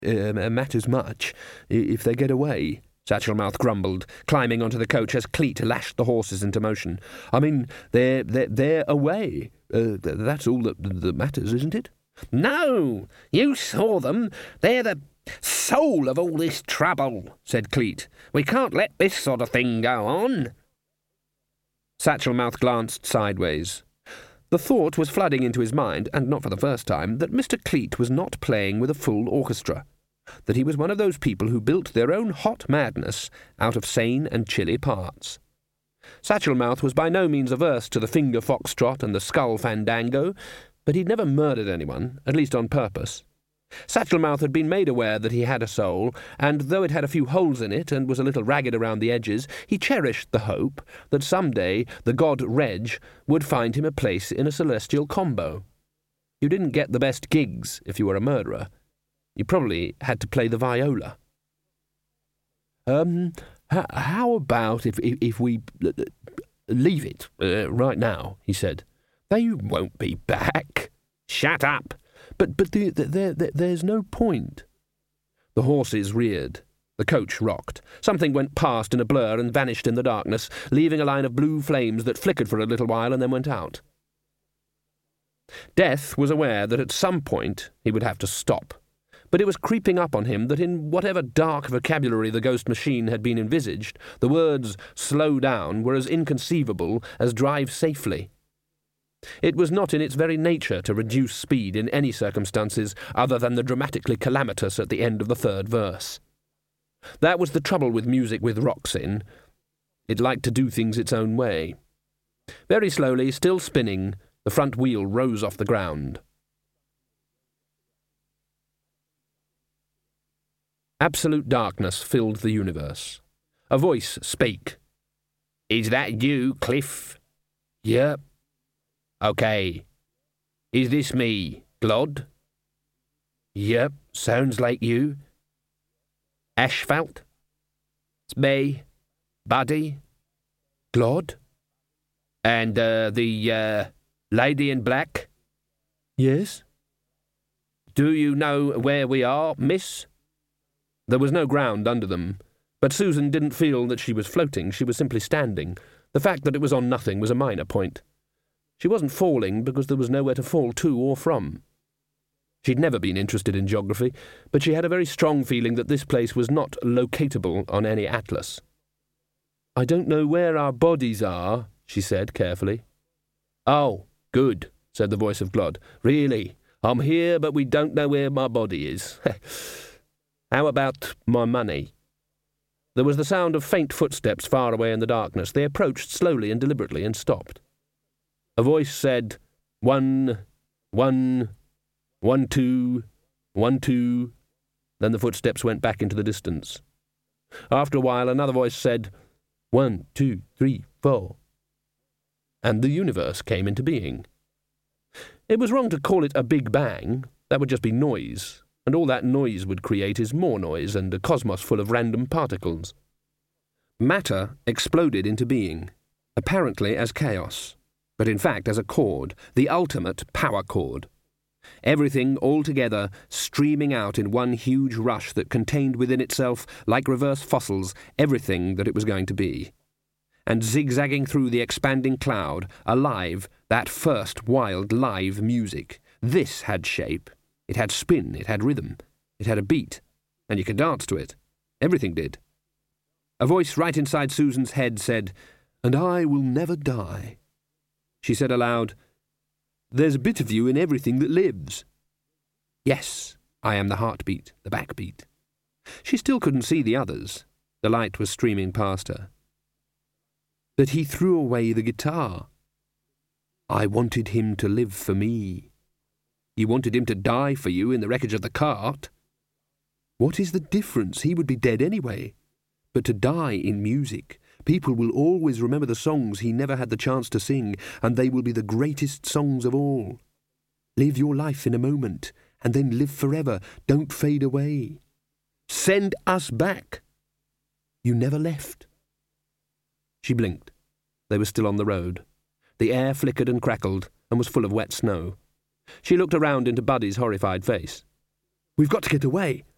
matters much if they get away," Satchelmouth grumbled, climbing onto the coach as Cleet lashed the horses into motion. "I mean, they're away. That's all that matters, isn't it?" "No, you saw them. They're the soul of all this trouble," said Cleet. "We can't let this sort of thing go on." Satchelmouth glanced sideways. The thought was flooding into his mind, and not for the first time, that Mr. Cleet was not playing with a full orchestra, that he was one of those people who built their own hot madness out of sane and chilly parts. Satchelmouth was by no means averse to the finger foxtrot and the skull fandango, but he'd never murdered anyone, at least on purpose. Satchelmouth had been made aware that he had a soul, and though it had a few holes in it and was a little ragged around the edges, he cherished the hope that some day the god Reg would find him a place in a celestial combo. You didn't get the best gigs if you were a murderer. You probably had to play the viola. How about if we leave it right now?" he said. "They won't be back." "Shut up!" But there's no point." The horses reared. The coach rocked. Something went past in a blur and vanished in the darkness, leaving a line of blue flames that flickered for a little while and then went out. Death was aware that at some point he would have to stop, but it was creeping up on him that in whatever dark vocabulary the ghost machine had been envisaged, the words "slow down" were as inconceivable as "drive safely." It was not in its very nature to reduce speed in any circumstances other than the dramatically calamitous at the end of the third verse. That was the trouble with music with rocks in. It liked to do things its own way. Very slowly, still spinning, the front wheel rose off the ground. Absolute darkness filled the universe. A voice spake. "Is that you, Cliff?" "Yep." "Okay. Is this me, Glod?" "Yep, sounds like you." "Asphalt?" "It's me. Buddy?" "Glod?" "And, the lady in black?" "Yes." "Do you know where we are, miss?" There was no ground under them, but Susan didn't feel that she was floating, she was simply standing. The fact that it was on nothing was a minor point. She wasn't falling because there was nowhere to fall to or from. She'd never been interested in geography, but she had a very strong feeling that this place was not locatable on any atlas. "I don't know where our bodies are," she said carefully. "Oh, good," said the voice of Glod. "Really, I'm here, but we don't know where my body is. How about my money?" There was the sound of faint footsteps far away in the darkness. They approached slowly and deliberately and stopped. A voice said, 1, 1, 1, 2, 1, 2. Then the footsteps went back into the distance. After a while, another voice said, 1, 2, 3, 4. And the universe came into being. It was wrong to call it a Big Bang. That would just be noise, and all that noise would create is more noise and a cosmos full of random particles. Matter exploded into being, apparently as chaos, but in fact as a chord, the ultimate power chord. Everything all together, streaming out in one huge rush that contained within itself, like reverse fossils, everything that it was going to be. And zigzagging through the expanding cloud, alive, that first wild live music. This had shape. It had spin, it had rhythm, it had a beat, and you could dance to it. Everything did. A voice right inside Susan's head said, "And I will never die." She said aloud, "There's a bit of you in everything that lives." "Yes, I am the heartbeat, the backbeat." She still couldn't see the others. The light was streaming past her. "That he threw away the guitar. I wanted him to live for me. You wanted him to die for you in the wreckage of the cart. What is the difference? He would be dead anyway. But to die in music, people will always remember the songs he never had the chance to sing, and they will be the greatest songs of all. Live your life in a moment, and then live forever. Don't fade away. Send us back. You never left." She blinked. They were still on the road. The air flickered and crackled, and was full of wet snow. She looked around into Buddy's horrified face. "We've got to get away.